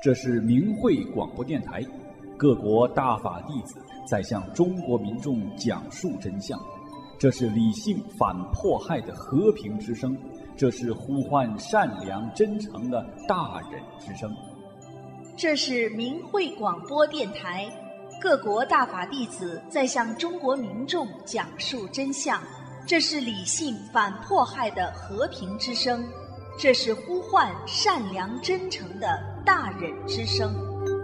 这是明慧广播电台，各国大法弟子在向中国民众讲述真相。这是理性反迫害的和平之声，这是呼唤善良真诚的大忍之声。 这是明慧广播电台，各国大法弟子在向中国民众讲述真相。这是理性反迫害的和平之声，这是呼唤善良真诚的大忍之声。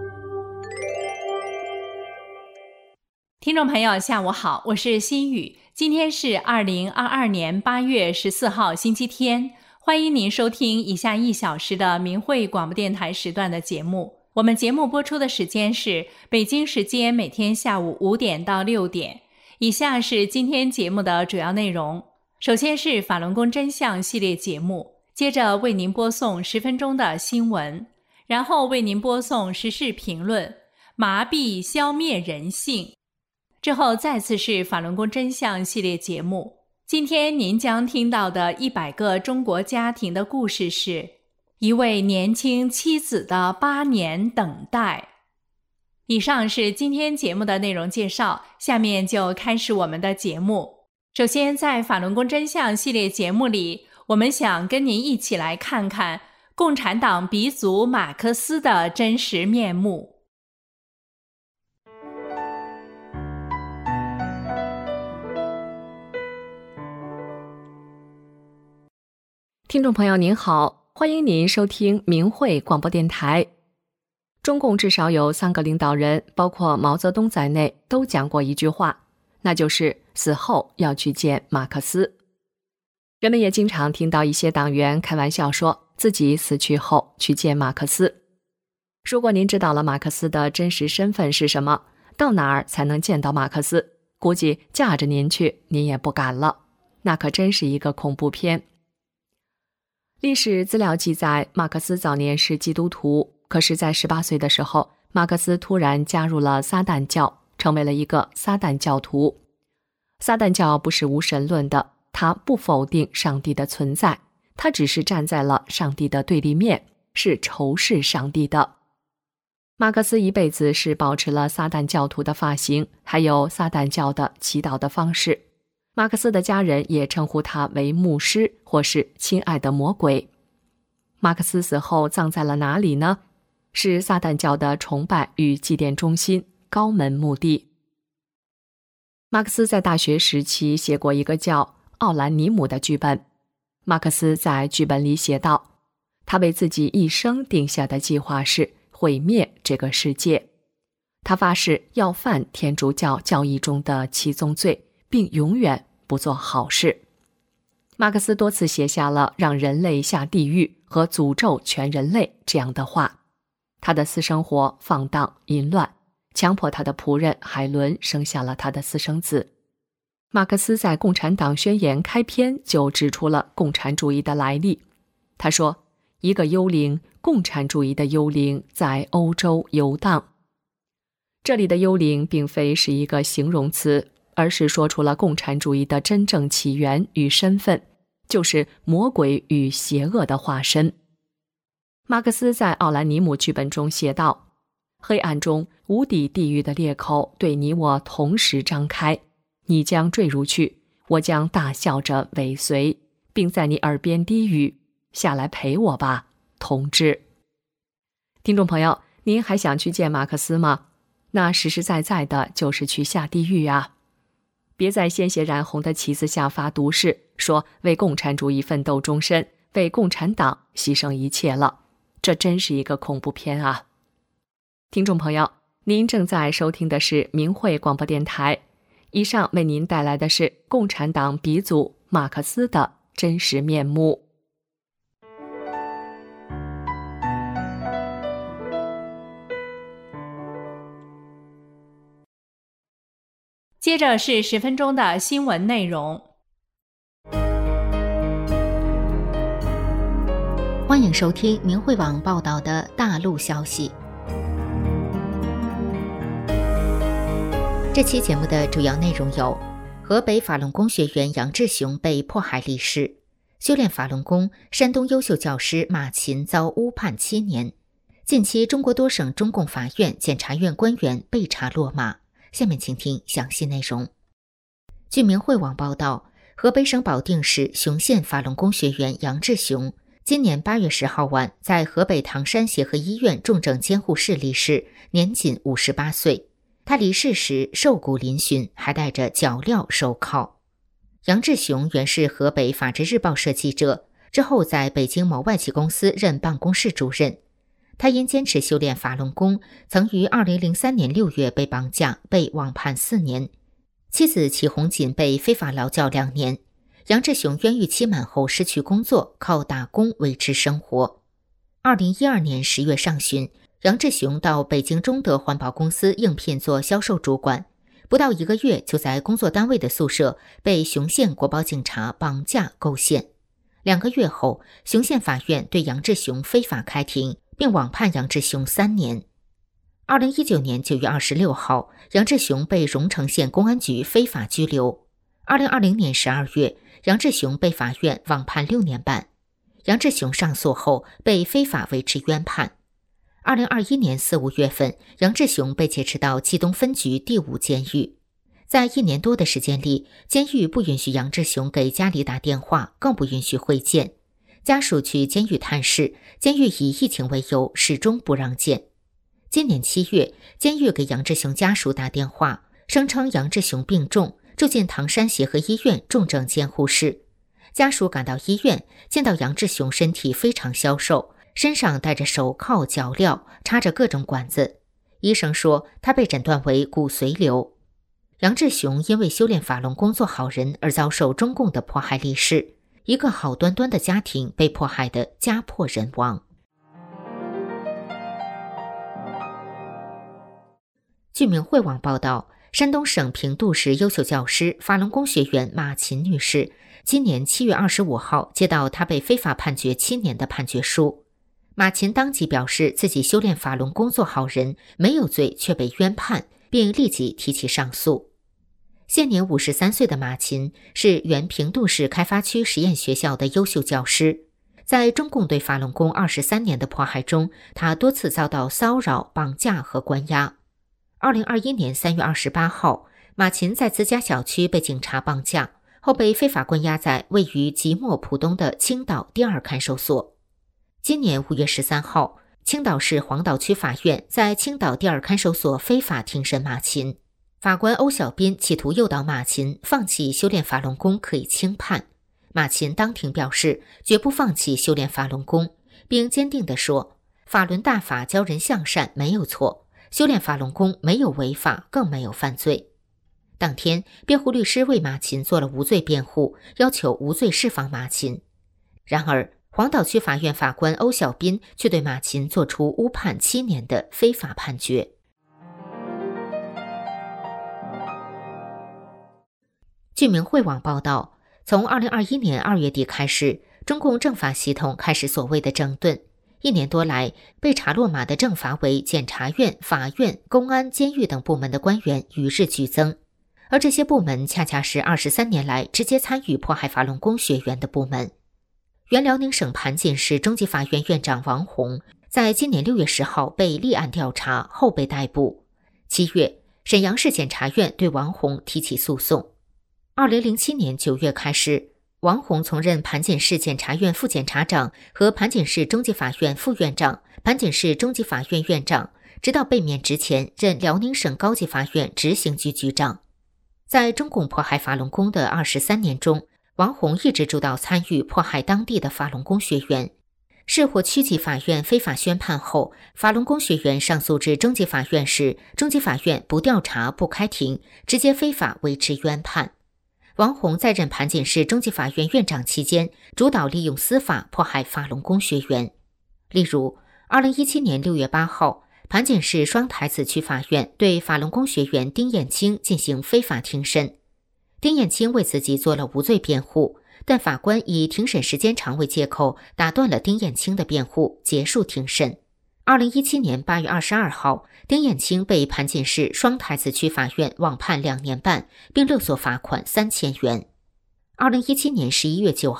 听众朋友下午好，我是心雨，今天是2022年8月14号星期天，欢迎您收听以下1小时的明慧广播电台时段的节目。我们节目播出的时间是北京时间每天下午5点到6点。以下是今天节目的主要内容，首先是法轮功真相系列节目，接着为您播送10分钟的新闻，然后为您播送时事评论，麻痹消灭人性。之后再次是法轮功真相系列节目，今天您将听到的100个中国家庭的故事是一位年轻妻子的8年等待。以上是今天节目的内容介绍，下面就开始我们的节目。首先在法轮功真相系列节目里，我们想跟您一起来看看共产党鼻祖马克思的真实面目。 听众朋友您好，欢迎您收听明慧广播电台。中共至少有3个领导人，包括毛泽东在内，都讲过一句话，那就是死后要去见马克思。人们也经常听到一些党员开玩笑说自己死去后去见马克思。如果您知道了马克思的真实身份是什么，到哪儿才能见到马克思，估计架着您去您也不敢了，那可真是一个恐怖片。历史资料记载，马克思早年是基督徒，可是在18岁的时候，马克思突然加入了撒旦教，成为了一个撒旦教徒。撒旦教不是无神论的，他不否定上帝的存在，他只是站在了上帝的对立面，是仇视上帝的。马克思一辈子是保持了撒旦教徒的发型，还有撒旦教的祈祷的方式。马克思的家人也称呼他为牧师或是亲爱的魔鬼。马克思死后葬在了哪里呢？是撒旦教的崇拜与祭奠中心高门墓地。马克思在大学时期写过一个叫《奥兰尼姆》的剧本。马克思在剧本里写道，他为自己一生定下的计划是毁灭这个世界。他发誓要犯天主教教义中的7宗罪，并永远不做好事。马克思多次写下了让人类下地狱和诅咒全人类这样的话。他的私生活放荡淫乱，强迫他的仆人海伦生下了他的私生子。马克思在《共产党宣言》开篇就指出了共产主义的来历。他说，一个幽灵，共产主义的幽灵在欧洲游荡。这里的幽灵并非是一个形容词，而是说出了共产主义的真正起源与身份，就是魔鬼与邪恶的化身。马克思在奥兰尼姆剧本中写道，黑暗中无底地狱的裂口对你我同时张开，你将坠入去，我将大笑着尾随，并在你耳边低语，下来陪我吧，同志。听众朋友，您还想去见马克思吗？那实实在在的就是去下地狱啊！别在鲜血染红的旗子下发毒誓，说为共产主义奋斗终身，为共产党牺牲一切了，这真是一个恐怖片啊！听众朋友，您正在收听的是明慧广播电台，以上为您带来的是共产党鼻祖马克思的真实面目。 接着是10分钟的新闻内容。 欢迎收听明慧网报道的大陆消息。这期节目的主要内容有：河北法轮功学员杨志雄被迫害离世，修炼法轮功，山东优秀教师马琴遭误判7年， 近期中国多省中共法院、检察院官员被查落马，下面请听详细内容。据明慧网报道，河北省保定市雄县法轮功学员杨志雄今年8月10号晚在河北唐山协和医院重症监护室离世，年仅58岁。他离世时瘦骨嶙峋，还戴着脚镣手铐。杨志雄原是河北法制日报社记者，之后在北京某外企公司任办公室主任。他因坚持修炼法轮功，曾于2003年6月被绑架，被网判4年。妻子齐红锦被非法劳教2年。杨志雄冤狱期满后失去工作，靠打工维持生活。2012年10月上旬，杨志雄到北京中德环保公司应聘做销售主管，不到1个月就在工作单位的宿舍被雄县国保警察绑架构陷。2个月后，雄县法院对杨志雄非法开庭，并网判杨志雄3年。2019年9月26号，杨志雄被荣成县公安局非法拘留。2020年12月，杨志雄被法院网判6年半。杨志雄上诉后被非法维持冤判。2021年4、5月份，杨志雄被劫持到冀东分局第5监狱。在1年多的时间里，监狱不允许杨志雄给家里打电话，更不允许会见。家属去监狱探视，监狱以疫情为由，始终不让见。今年7月，监狱给杨志雄家属打电话，声称杨志雄病重，住进唐山协和医院重症监护室。家属赶到医院，见到杨志雄身体非常消瘦，身上戴着手铐脚镣，插着各种管子。医生说他被诊断为骨髓瘤。杨志雄因为修炼法轮功做好人而遭受中共的迫害离世，一个好端端的家庭被迫害得家破人亡。据明慧网报道，山东省平度市优秀教师、法轮功学员马琴女士，今年7月25号接到她被非法判决7年的判决书。马琴当即表示自己修炼法轮功做好人，没有罪却被冤判，并立即提起上诉。现年53岁的马琴是原平度市开发区实验学校的优秀教师。在中共对法轮功23年的迫害中，他多次遭到骚扰、绑架和关押。2021年3月28号，马琴在自家小区被警察绑架，后被非法关押在位于即墨浦东的青岛第2看守所。今年5月13号，青岛市黄岛区法院在青岛第2看守所非法庭审马琴。法官欧小斌企图诱导马琴放弃修炼法轮功可以轻判，马琴当庭表示绝不放弃修炼法轮功，并坚定地说，法轮大法教人向善没有错，修炼法轮功没有违法，更没有犯罪。当天，辩护律师为马琴做了无罪辩护，要求无罪释放马琴。然而，黄岛区法院法官欧小斌却对马琴作出误判7年的非法判决。据明慧网报道，从2021年2月底开始，中共政法系统开始所谓的整顿。1年多来，被查落马的政法委、检察院、法院、公安、监狱等部门的官员与日俱增，而这些部门恰恰是23年来直接参与迫害法轮功学员的部门。原辽宁省盘锦市中级法院院长王洪在今年6月10号被立案调查后被逮捕。7月，沈阳市检察院对王洪提起诉讼。2007年9月开始，王洪从任盘锦市检察院副检察长和盘锦市中级法院副院长、盘锦市中级法院院长，直到被免职前任辽宁省高级法院执行局局长。在中共迫害法轮功的23年中，王洪一直主导参与迫害当地的法轮功学员。市或区级法院非法宣判后，法轮功学员上诉至中级法院时，中级法院不调查不开庭，直接非法维持冤判。王洪在任盘锦市中级法院院长期间，主导利用司法迫害法轮功学员。例如2017年6月8号，盘锦市双台子区法院对法轮功学员丁艳青进行非法庭审。丁艳青为自己做了无罪辩护，但法官以庭审时间长为借口，打断了丁艳青的辩护，结束庭审。2017年8月22号，丁艳青被盘锦市双台子区法院网判2年半，并勒索罚款3000元。2017年11月9号，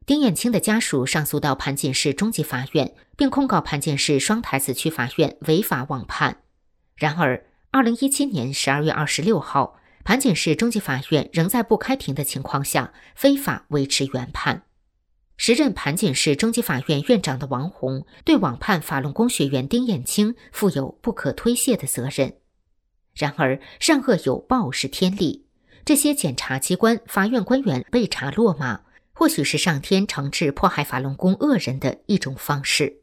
丁彦清的家属上诉到盘锦市中级法院，并控告盘锦市双台子区法院违法网判。然而2017年12月26号，盘锦市中级法院仍在不开庭的情况下非法维持原判。时任盘锦市中级法院院长的王宏对网判法轮功学员丁彦清负有不可推卸的责任。然而善恶有报是天理，这些检察机关、法院官员被查落马，或许是上天惩治迫害法轮功恶人的一种方式。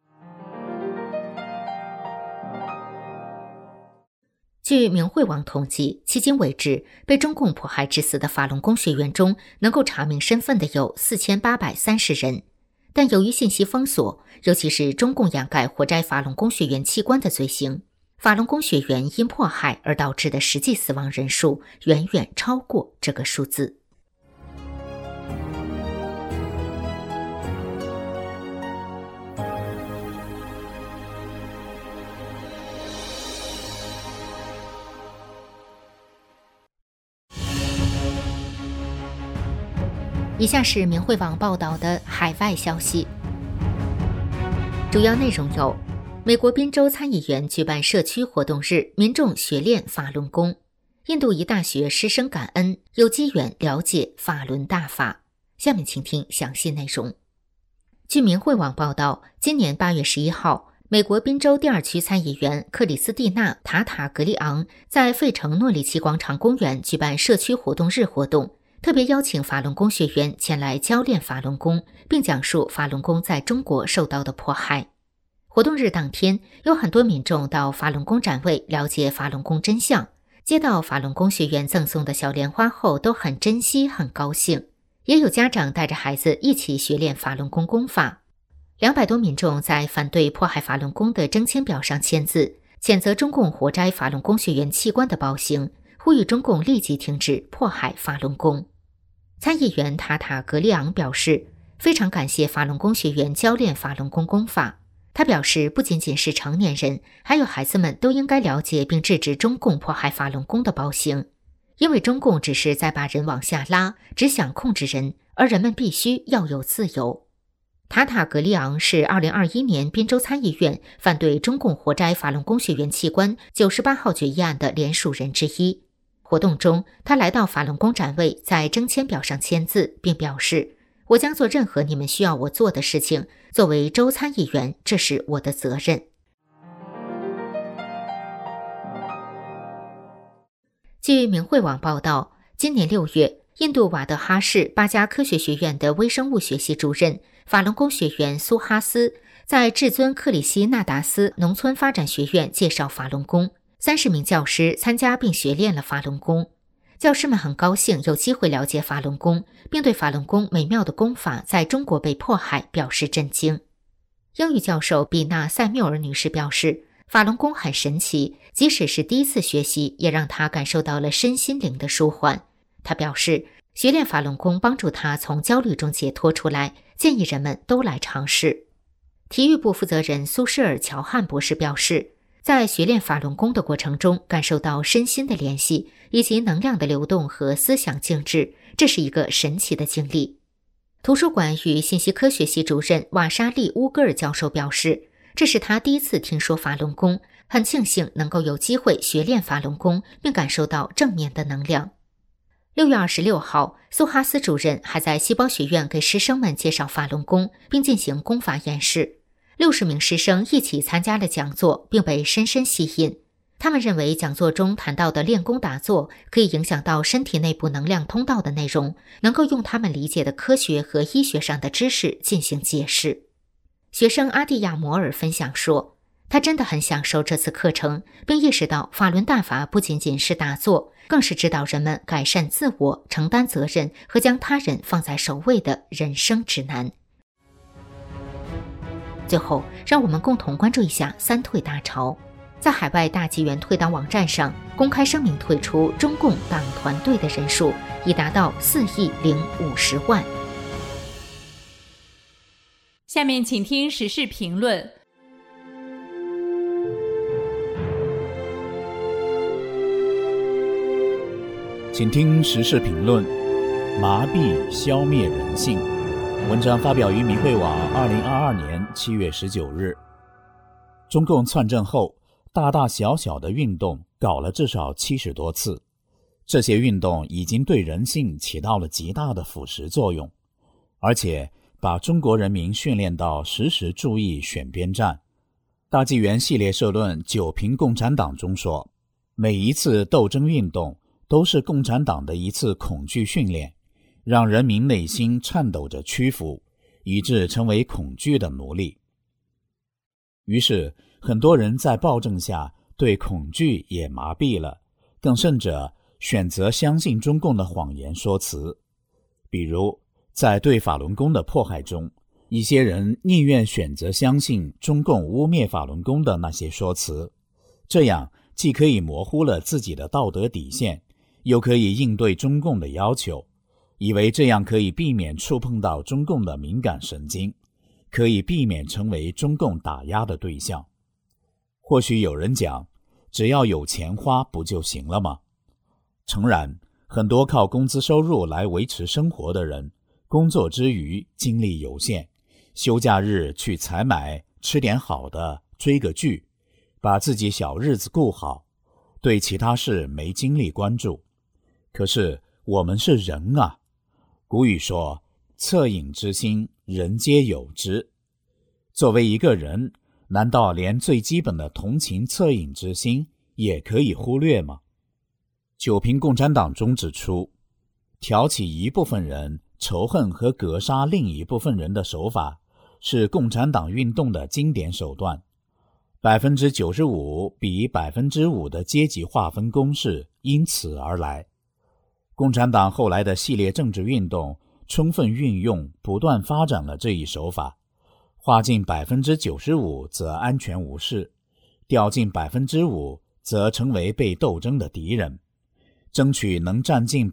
据明慧网统计，迄今为止被中共迫害致死的法轮功学员中，能够查明身份的有4830人。但由于信息封锁，尤其是中共掩盖活摘法轮功学员器官的罪行，法轮功学员因迫害而导致的实际死亡人数远远超过这个数字。以下是明慧网报道的海外消息，主要内容有：美国宾州参议员举办社区活动日，民众学练法轮功；印度一大学师生感恩，有机缘了解法轮大法。下面请听详细内容。据明慧网报道，今年8月11号，美国宾州第2区参议员克里斯蒂娜·塔塔格利昂在费城诺里奇广场公园举办社区活动日活动，特别邀请法轮功学员前来教练法轮功，并讲述法轮功在中国受到的迫害。活动日当天，有很多民众到法轮功展位了解法轮功真相，接到法轮功学员赠送的小莲花后都很珍惜很高兴，也有家长带着孩子一起学练法轮功功法。200多民众在反对迫害法轮功的征签表上签字，谴责中共活摘法轮功学员器官的暴行，呼吁中共立即停止迫害法轮功。参议员塔塔格利昂表示，非常感谢法轮功学员教练法轮功功法。他表示，不仅仅是成年人，还有孩子们都应该了解并制止中共迫害法轮功的暴行，因为中共只是在把人往下拉，只想控制人，而人们必须要有自由。塔塔格利昂是2021年宾州参议院反对中共活摘法轮功学员器官98号决议案的联署人之一。活动中，他来到法轮功展位，在征签表上签字，并表示，我将做任何你们需要我做的事情，作为州参议员，这是我的责任。据明慧网报道，今年6月，印度瓦德哈市巴加科学学院的微生物学系主任、法轮功学员苏哈斯在至尊克里希纳达斯农村发展学院介绍法轮功，30名教师参加并学练了法轮功。教师们很高兴有机会了解法轮功，并对法轮功美妙的功法在中国被迫害表示震惊。英语教授比纳·塞缪尔女士表示，法轮功很神奇，即使是第一次学习，也让她感受到了身心灵的舒缓。她表示，学练法轮功帮助她从焦虑中解脱出来，建议人们都来尝试。体育部负责人苏施尔·乔汉博士表示，在学练法轮功的过程中，感受到身心的联系，以及能量的流动和思想静止，这是一个神奇的经历。图书馆与信息科学系主任瓦沙利·乌戈尔教授表示，这是他第一次听说法轮功，很庆幸能够有机会学练法轮功，并感受到正面的能量。6月26号，苏哈斯主任还在细胞学院给师生们介绍法轮功，并进行功法演示。60名师生一起参加了讲座，并被深深吸引。他们认为讲座中谈到的练功打坐可以影响到身体内部能量通道的内容，能够用他们理解的科学和医学上的知识进行解释。学生阿蒂亚摩尔分享说，他真的很享受这次课程，并意识到法轮大法不仅仅是打坐，更是指导人们改善自我、承担责任和将他人放在首位的人生指南。最后，让我们共同关注一下三退大潮。在海外大纪元退党网站上公开声明退出中共党团队的人数已达到4.050亿。 下面请听时事评论。 请听时事评论：麻痹消灭人性。 文章发表于民汇网2022年7月19日。中共篡政后，大大小小的运动搞了至少70多次，这些运动已经对人性起到了极大的腐蚀作用，而且把中国人民训练到时时注意选边站。大纪元系列社论《九评共产党》中说，每一次斗争运动都是共产党的一次恐惧训练，让人民内心颤抖着屈服，以致成为恐惧的奴隶。于是很多人在暴政下对恐惧也麻痹了，更甚者选择相信中共的谎言说辞。比如在对法轮功的迫害中，一些人宁愿选择相信中共污蔑法轮功的那些说辞，这样既可以模糊了自己的道德底线，又可以应对中共的要求，以为这样可以避免触碰到中共的敏感神经，可以避免成为中共打压的对象。或许有人讲，只要有钱花不就行了吗？诚然，很多靠工资收入来维持生活的人，工作之余精力有限，休假日去采买，吃点好的，追个剧，把自己小日子顾好，对其他事没精力关注。可是我们是人啊，古语说，恻隐之心，人皆有之。作为一个人，难道连最基本的同情恻隐之心也可以忽略吗？九评共产党中指出，挑起一部分人仇恨和格杀另一部分人的手法，是共产党运动的经典手段。95%比5%的阶级划分公式因此而来。共产党后来的系列政治运动充分运用、不断发展了这一手法，划进95%则安全无事，掉进5%则成为被斗争的敌人，争取能占进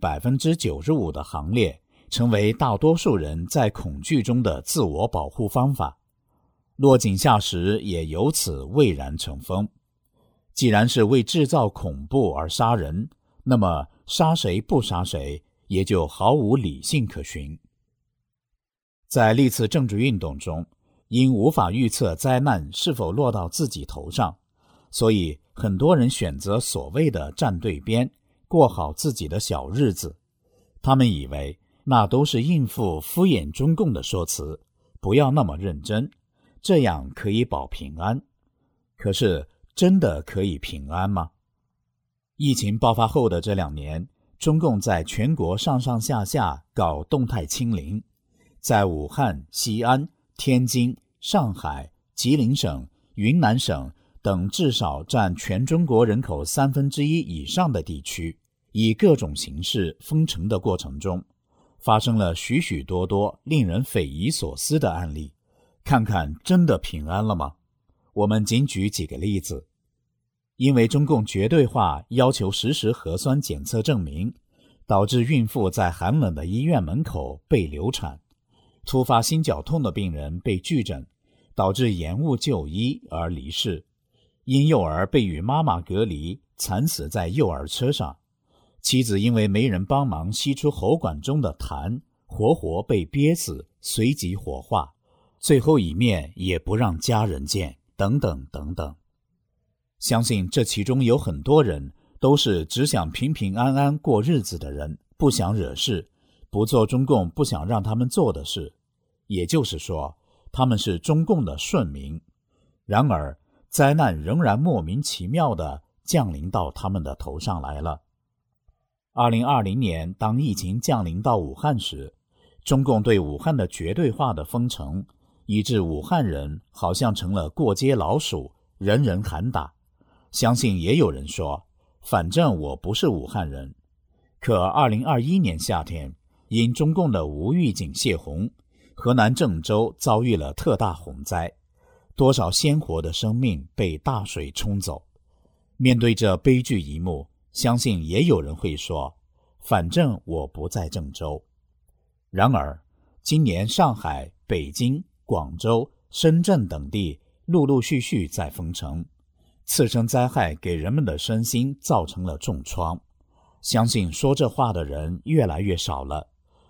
95%的行列，成为大多数人在恐惧中的自我保护方法。落井下石也由此蔚然成风。既然是为制造恐怖而杀人，那么杀谁不杀谁也就毫无理性可循。在历次政治运动中，因无法预测灾难是否落到自己头上，所以很多人选择所谓的站对边，过好自己的小日子。他们以为那都是应付敷衍中共的说辞，不要那么认真，这样可以保平安。可是真的可以平安吗？疫情爆发后的这2年，中共在全国上上下下搞动态清零，在武汉、西安、天津、上海、吉林省、云南省等至少占全中国人口1/3以上的地区，以各种形式封城的过程中，发生了许许多多令人匪夷所思的案例。看看真的平安了吗？我们仅举几个例子。因为中共绝对化要求实时核酸检测证明，导致孕妇在寒冷的医院门口被流产，突发心绞痛的病人被拒诊，导致延误就医而离世，婴幼儿被与妈妈隔离，惨死在幼儿车上，妻子因为没人帮忙吸出喉管中的痰，活活被憋死，随即火化，最后一面也不让家人见，等等等等。相信这其中有很多人都是只想平平安安过日子的人，不想惹事，不做中共不想让他们做的事，也就是说，他们是中共的顺民。然而灾难仍然莫名其妙地降临到他们的头上来了。2020年当疫情降临到武汉时，中共对武汉的绝对化的封城，以致武汉人好像成了过街老鼠，人人喊打。相信也有人说，反正我不是武汉人。可2021年夏天，因中共的无预警泄洪，河南郑州遭遇了特大洪灾，多少鲜活的生命被大水冲走。面对这悲剧一幕，相信也有人会说，反正我不在郑州。然而今年上海、北京、广州、深圳等地陆陆续续在封城，次生灾害给人们的身心造成了重创。相信说这话的人越来越少了，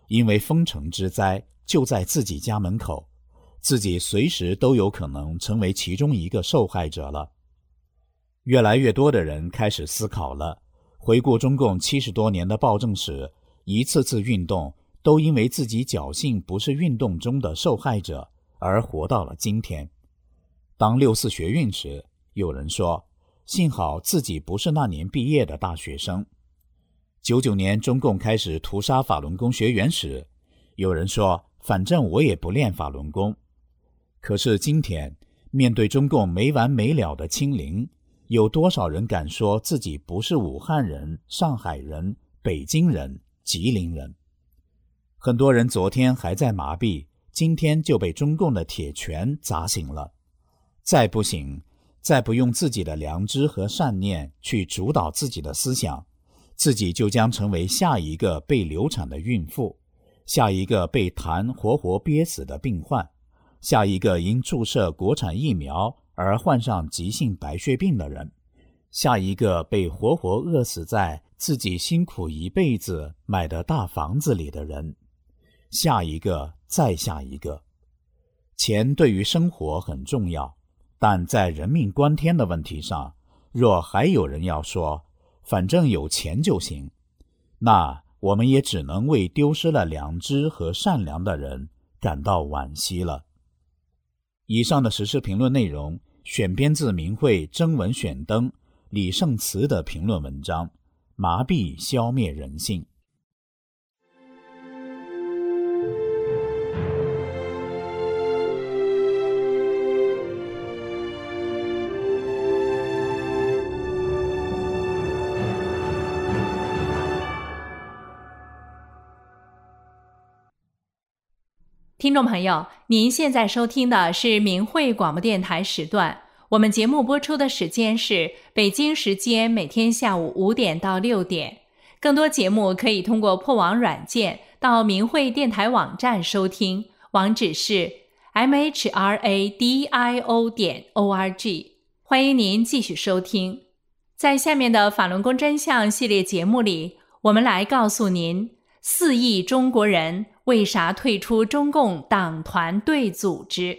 因为封城之灾就在自己家门口，自己随时都有可能成为其中一个受害者了。越来越多的人开始思考了，回顾中共70多年的暴政史，一次次运动都因为自己侥幸不是运动中的受害者而活到了今天。当6·4学运时，有人说幸好自己不是那年毕业的大学生。99年中共开始屠杀法轮功学员时，有人说反正我也不练法轮功。可是今天面对中共没完没了的清零，有多少人敢说自己不是武汉人、上海人、北京人、吉林人？很多人昨天还在麻痹，今天就被中共的铁拳砸醒了。再不醒，再不用自己的良知和善念去主导自己的思想，自己就将成为下一个被流产的孕妇，下一个被痰活活憋死的病患，下一个因注射国产疫苗而患上急性白血病的人，下一个被活活饿死在自己辛苦一辈子买的大房子里的人，下一个再下一个。钱对于生活很重要，但在人命关天的问题上，若还有人要说反正有钱就行，那我们也只能为丢失了良知和善良的人感到惋惜了。以上的时事评论内容选编自明慧征文选登李圣慈的评论文章《麻痹消灭人性》。 听众朋友，您现在收听的是明慧广播电台时段，我们节目播出的时间是北京时间每天下午5点到6点。更多节目可以通过破网软件到明慧电台网站收听，网址是 mhradio.org。欢迎您继续收听。在下面的法轮功真相系列节目里，我们来告诉您4亿中国人为啥退出中共党团队组织。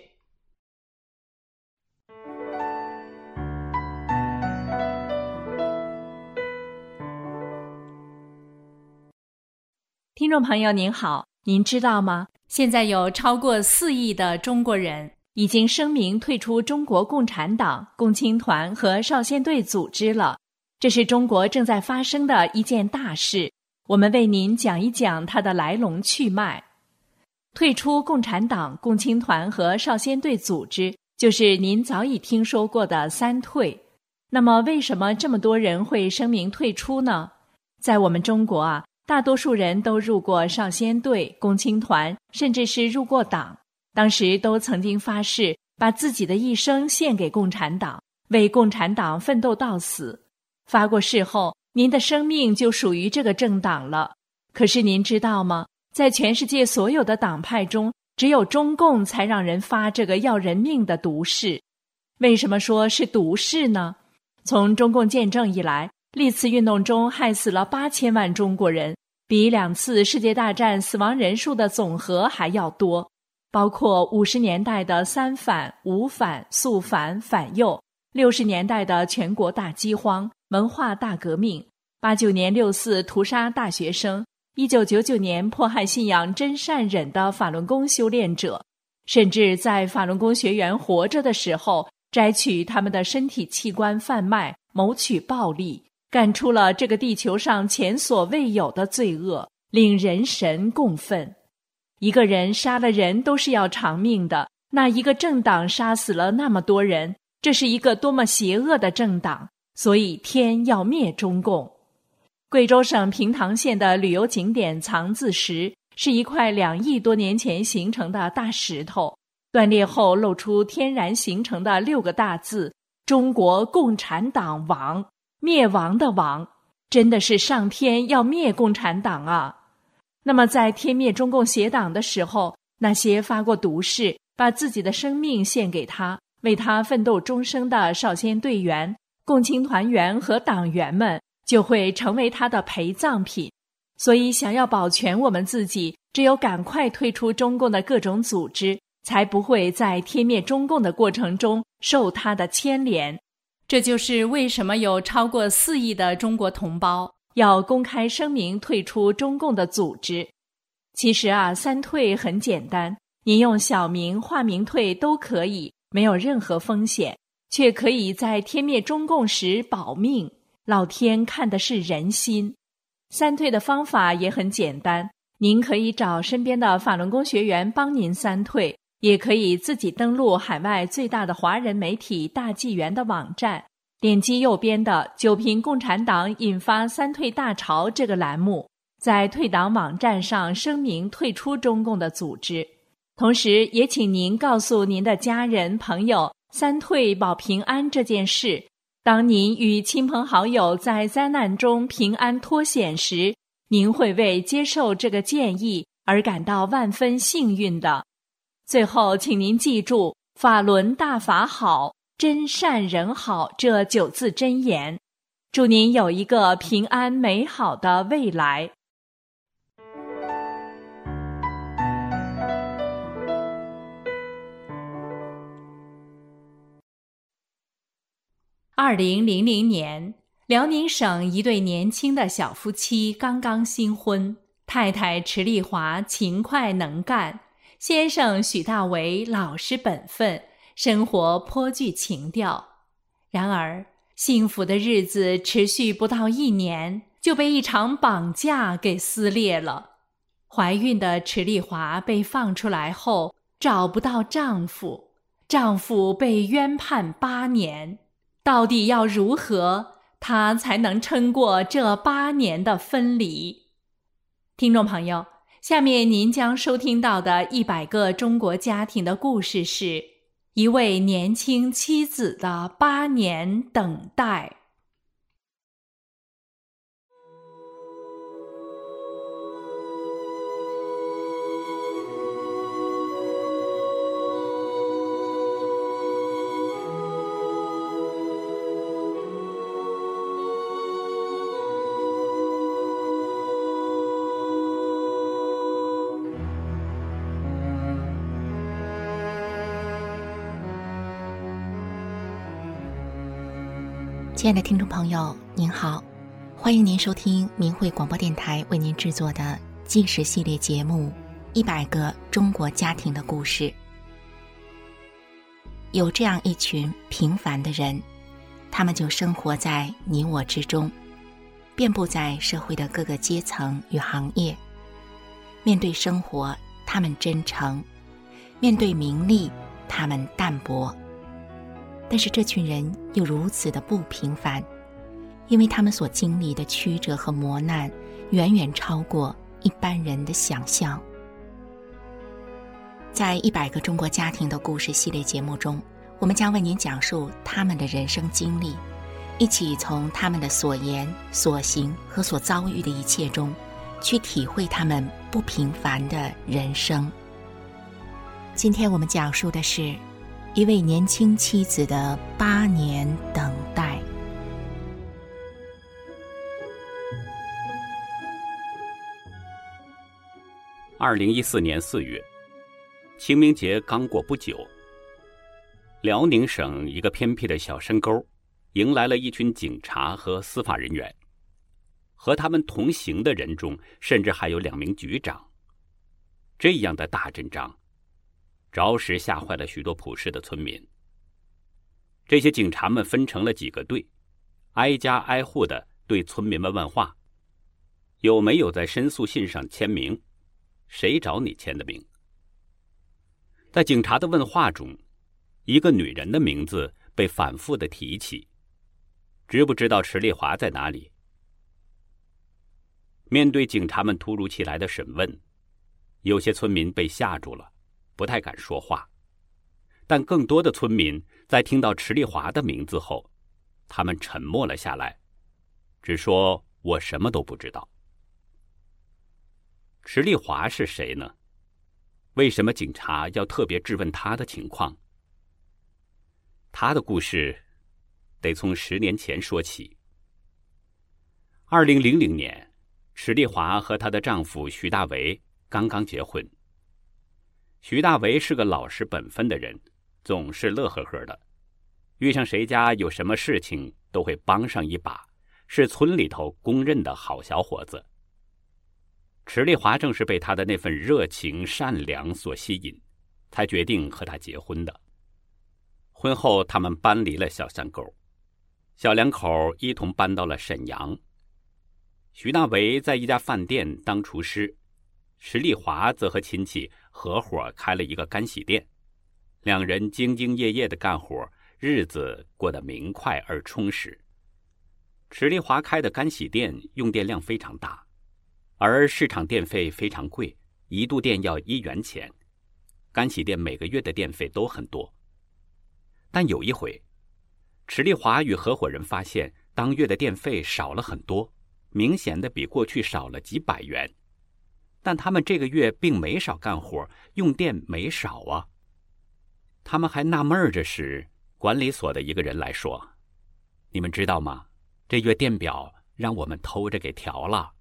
听众朋友您好，您知道吗？现在有超过4亿的中国人已经声明退出中国共产党、共青团和少先队组织了，这是中国正在发生的一件大事。我们为您讲一讲它的来龙去脉。退出共产党、共青团和少先队组织，就是您早已听说过的3退。那么为什么这么多人会声明退出呢？在我们中国大多数人都入过少先队、共青团，甚至是入过党，当时都曾经发誓把自己的一生献给共产党，为共产党奋斗到死。发过誓后，您的生命就属于这个政党了。可是您知道吗？在全世界所有的党派中，只有中共才让人发这个要人命的毒誓。为什么说是毒誓呢？从中共建政以来，历次运动中害死了8000万中国人，比2次世界大战死亡人数的总和还要多。包括50年代的3反、5反、肃反、反右，60年代的全国大饥荒、文化大革命，89年6·4屠杀大学生，1999年迫害信仰真善忍的法轮功修炼者，甚至在法轮功学员活着的时候摘取他们的身体器官贩卖，谋取暴利，干出了这个地球上前所未有的罪恶，令人神共愤。一个人杀了人都是要偿命的，那一个政党杀死了那么多人，这是一个多么邪恶的政党，所以天要灭中共。贵州省平塘县的旅游景点藏字石是一块2亿多年前形成的大石头，断裂后露出天然形成的6个大字：中国共产党亡，灭亡的亡。真的是上天要灭共产党啊！那么在天灭中共邪党的时候，那些发过毒誓，把自己的生命献给他，为他奋斗终生的少先队员、共青团员和党员们就会成为他的陪葬品。所以想要保全我们自己， 只有赶快退出中共的各种组织，才不会在天灭中共的过程中受他的牵连。这就是为什么有超过4亿的中国同胞要公开声明退出中共的组织。其实三退很简单，您用小名、化名退都可以，没有任何风险，却可以在天灭中共时保命。老天看的是人心。3退的方法也很简单，您可以找身边的法轮功学员帮您3退，也可以自己登录海外最大的华人媒体大纪元的网站，点击右边的九评共产党引发3退大潮这个栏目，在退党网站上声明退出中共的组织。同时也请您告诉您的家人朋友3退保平安这件事。当您与亲朋好友在灾难中平安脱险时，您会为接受这个建议而感到万分幸运的。最后请您记住法轮大法好，真善人好这9字真言，祝您有一个平安美好的未来。2000年，辽宁省一对年轻的小夫妻刚刚新婚，太太池丽华勤快能干，先生许大为老实本分，生活颇具情调。然而，幸福的日子持续不到1年，就被一场绑架给撕裂了。怀孕的池丽华被放出来后，找不到丈夫，丈夫被冤判8年。到底要如何，她才能撑过这8年的分离？听众朋友，下面您将收听到的100个中国家庭的故事是一位年轻妻子的8年等待。 亲爱的听众朋友，您好，欢迎您收听明慧广播电台为您制作的纪实系列节目《100个中国家庭的故事》。有这样一群平凡的人，他们就生活在你我之中，遍布在社会的各个阶层与行业。面对生活，他们真诚；面对名利，他们淡泊。但是这群人又如此的不平凡，因为他们所经历的曲折和磨难远远超过一般人的想象。在100个中国家庭的故事系列节目中，我们将为您讲述他们的人生经历，一起从他们的所言、所行和所遭遇的一切中，去体会他们不平凡的人生。今天我们讲述的是一位年轻妻子的8年等待。 2014年4月，清明节刚过不久，辽宁省一个偏僻的小山沟迎来了一群警察和司法人员，和他们同行的人中甚至还有2名局长。这样的大阵仗着实吓坏了许多朴实的村民。这些警察们分成了几个队，挨家挨户地对村民们问话：有没有在申诉信上签名？谁找你签的名？在警察的问话中，一个女人的名字被反复地提起。知不知道池丽华在哪里？面对警察们突如其来的审问，有些村民被吓住了，不太敢说话。但更多的村民在听到池丽华的名字后，他们沉默了下来，只说我什么都不知道。池丽华是谁呢？为什么警察要特别质问他的情况？他的故事得从10年前说起。2000年，池丽华和她的丈夫徐大为刚刚结婚。徐大为是个老实本分的人，总是乐呵呵的，遇上谁家有什么事情都会帮上一把，是村里头公认的好小伙子。池丽华正是被他的那份热情善良所吸引，才决定和他结婚的。婚后他们搬离了小山沟，小两口一同搬到了沈阳。徐大为在一家饭店当厨师，池丽华则和亲戚合伙开了一个干洗店，两人兢兢业业的干活，日子过得明快而充实。池丽华开的干洗店用电量非常大，而市场电费非常贵，一度电要1元钱，干洗店每个月的电费都很多。但有一回，池丽华与合伙人发现当月的电费少了很多，明显的比过去少了几百元。但他们这个月并没少干活，用电没少啊。他们还纳闷着时，管理所的一个人来说：“你们知道吗？这月电表让我们偷着给调了。”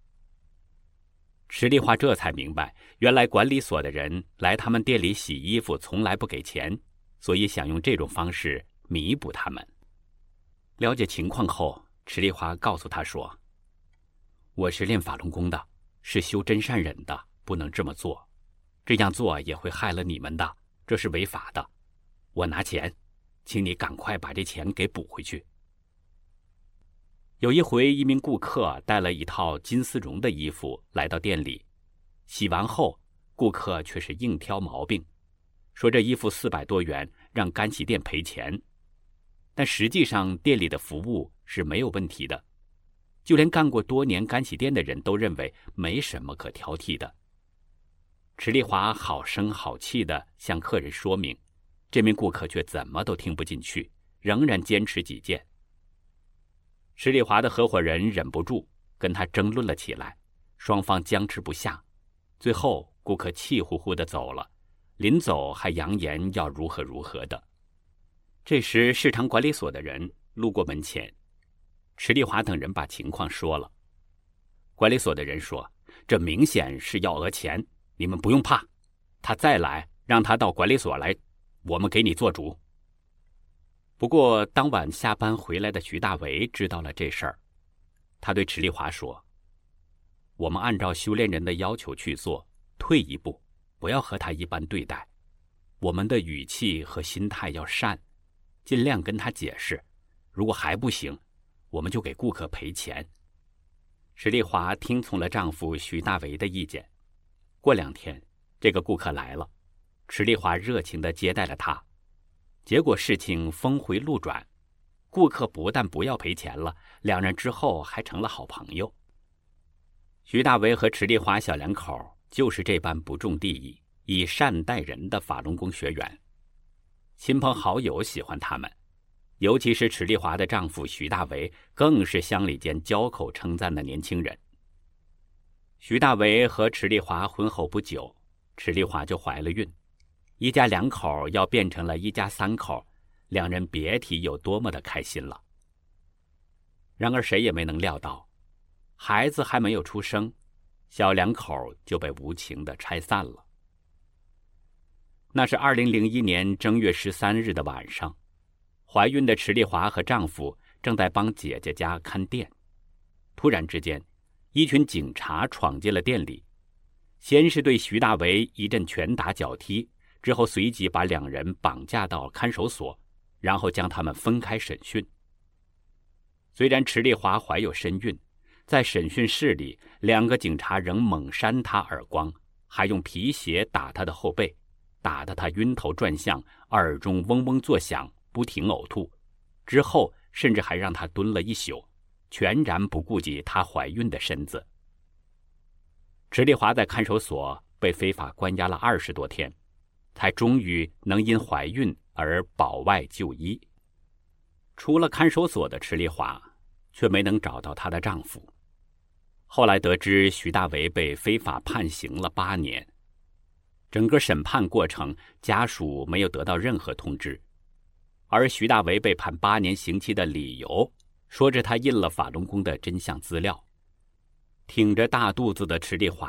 池丽华这才明白，原来管理所的人来他们店里洗衣服从来不给钱，所以想用这种方式弥补他们。了解情况后，池丽华告诉他说：“我是练法轮功的，是修真善忍的，不能这么做，这样做也会害了你们的，这是违法的。我拿钱，请你赶快把这钱给补回去。”有一回，一名顾客带了一套金丝绒的衣服来到店里，洗完后，顾客却是硬挑毛病，说这衣服400多元，让干洗店赔钱。但实际上店里的服务是没有问题的，就连干过多年干洗店的人都认为没什么可挑剔的。池丽华好声好气地向客人说明，这名顾客却怎么都听不进去，仍然坚持己见。池丽华的合伙人忍不住跟他争论了起来，双方僵持不下，最后顾客气呼呼地走了，临走还扬言要如何如何的。这时市场管理所的人路过门前，池丽华等人把情况说了。管理所的人说：“这明显是要讹钱，你们不用怕，他再来让他到管理所来，我们给你做主。”不过当晚下班回来的徐大为知道了这事儿，他对池丽华说：“我们按照修炼人的要求去做，退一步，不要和他一般对待，我们的语气和心态要善，尽量跟他解释，如果还不行，我们就给顾客赔钱。”池丽华听从了丈夫徐大为的意见。过2天，这个顾客来了，池丽华热情地接待了他。结果事情峰回路转，顾客不但不要赔钱了，两人之后还成了好朋友。徐大为和池丽华小两口就是这般不重利益，以善待人的法轮功学员，亲朋好友喜欢他们，尤其是池丽华的丈夫徐大为，更是乡里间交口称赞的年轻人。徐大为和池丽华婚后不久，池丽华就怀了孕，一家2口要变成了一家3口，两人别提有多么的开心了。然而谁也没能料到，孩子还没有出生，小2口就被无情地拆散了。那是2001年正月13日的晚上，怀孕的池丽华和丈夫正在帮姐姐家看店，突然之间，一群警察闯进了店里，先是对徐大为一阵拳打脚踢，之后随即把2人绑架到看守所，然后将他们分开审讯。虽然池丽华怀有身孕，在审讯室里，2个警察仍猛扇她耳光，还用皮鞋打她的后背，打得她晕头转向，耳中嗡嗡作响，不停呕吐。之后甚至还让她蹲了1宿，全然不顾及她怀孕的身子。池丽华在看守所被非法关押了20多天，才终于能因怀孕而保外就医。出了看守所的池丽华却没能找到她的丈夫。后来得知徐大为被非法判刑了8年，整个审判过程家属没有得到任何通知，而徐大为被判8年刑期的理由，说着他印了法轮功的真相资料。挺着大肚子的池丽华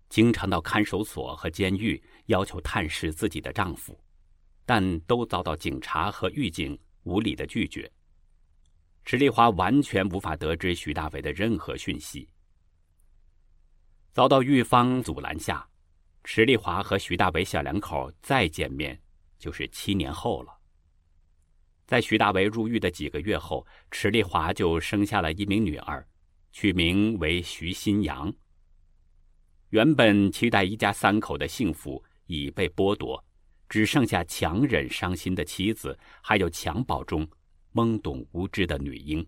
经常到看守所和监狱要求探视自己的丈夫，但都遭到警察和狱警无理的拒绝。池丽华完全无法得知徐大为的任何讯息。遭到狱方阻拦下，池丽华和徐大为小两口再见面就是7年后了。在徐大为入狱的几个月后，池丽华就生下了一名女儿，取名为徐新阳。原本期待一家3口的幸福已被剥夺，只剩下强忍伤心的妻子，还有襁褓中懵懂无知的女婴。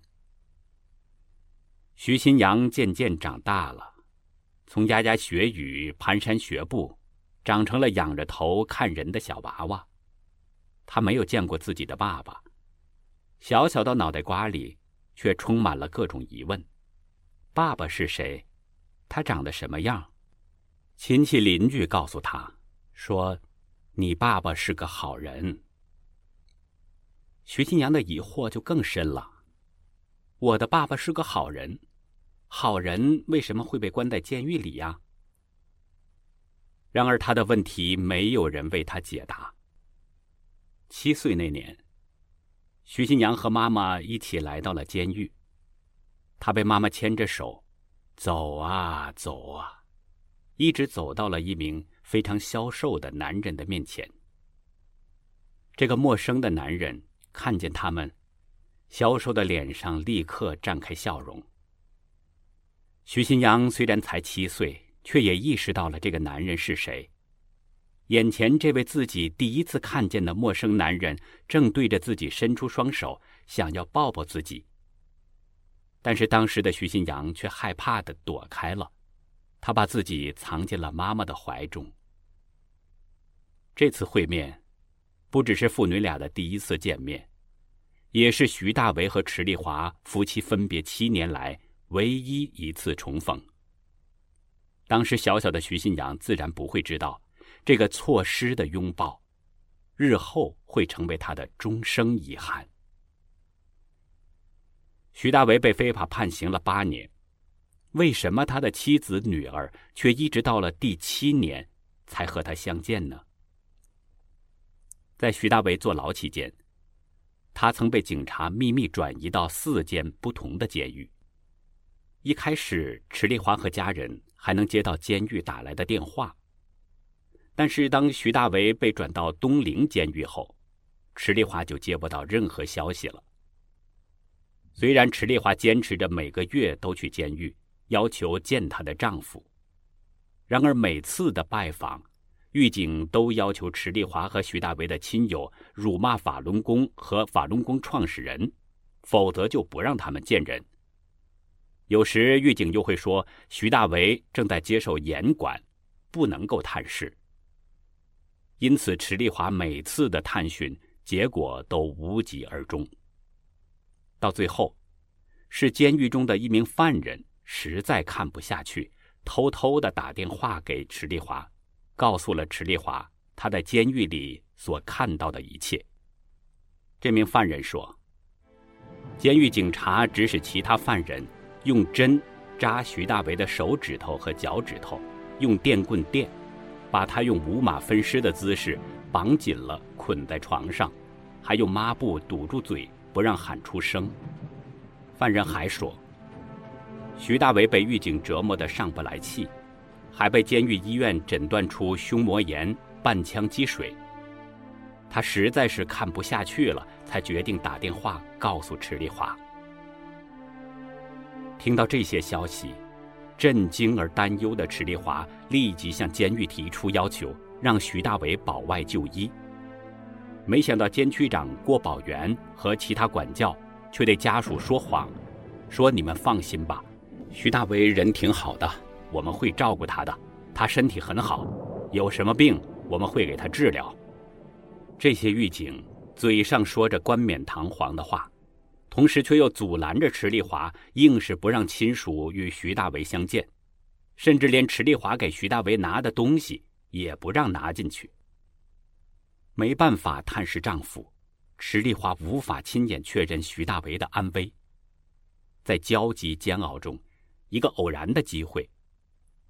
徐新阳渐渐长大了，从牙牙学语、蹒跚学步，长成了仰着头看人的小娃娃。他没有见过自己的爸爸，小小的脑袋瓜里却充满了各种疑问：爸爸是谁？他长得什么样？亲戚邻居告诉他说，你爸爸是个好人。徐新阳的疑惑就更深了，我的爸爸是个好人，好人为什么会被关在监狱里呀？然而他的问题没有人为他解答。7岁那年，徐新阳和妈妈一起来到了监狱，他被妈妈牵着手，走啊走啊，一直走到了一名非常消瘦的男人的面前。这个陌生的男人看见他们，消瘦的脸上立刻绽开笑容。徐新阳虽然才7岁，却也意识到了这个男人是谁。眼前这位自己第一次看见的陌生男人正对着自己伸出双手，想要抱抱自己。但是当时的徐新阳却害怕地躲开了，他把自己藏进了妈妈的怀中。这次会面不只是父女俩的第一次见面，也是徐大为和池丽华夫妻分别7年来唯一一次重逢。当时小小的徐新阳自然不会知道，这个错失的拥抱日后会成为他的终生遗憾。徐大为被非法判刑了8年，为什么他的妻子女儿却一直到了第7年才和他相见呢？在徐大为坐牢期间，他曾被警察秘密转移到4间不同的监狱。一开始，池丽华和家人还能接到监狱打来的电话，但是当徐大为被转到东陵监狱后，池丽华就接不到任何消息了。虽然池丽华坚持着每个月都去监狱，要求见她的丈夫，然而每次的拜访，狱警都要求池丽华和徐大为的亲友辱骂法轮功和法轮功创始人，否则就不让他们见人。有时狱警又会说徐大为正在接受严管，不能够探视。因此池丽华每次的探讯结果都无疾而终。到最后，是监狱中的一名犯人实在看不下去，偷偷地打电话给池丽华，告诉了池丽华他在监狱里所看到的一切。这名犯人说，监狱警察指使其他犯人用针扎徐大为的手指头和脚趾头，用电棍电，把他用五马分尸的姿势绑紧了，捆在床上，还用抹布堵住嘴，不让喊出声。犯人还说，徐大为被狱警折磨得上不来气，还被监狱医院诊断出胸膜炎、半腔积水。他实在是看不下去了，才决定打电话告诉池丽华。听到这些消息，震惊而担忧的池丽华立即向监狱提出要求，让徐大为保外就医。没想到监区长郭宝元和其他管教却对家属说谎，说你们放心吧，徐大为人挺好的，我们会照顾他的，他身体很好，有什么病我们会给他治疗。这些狱警嘴上说着冠冕堂皇的话，同时却又阻拦着池丽华，硬是不让亲属与徐大为相见，甚至连池丽华给徐大为拿的东西也不让拿进去。没办法探视丈夫，池丽华无法亲眼确认徐大为的安危。在焦急煎熬中，一个偶然的机会，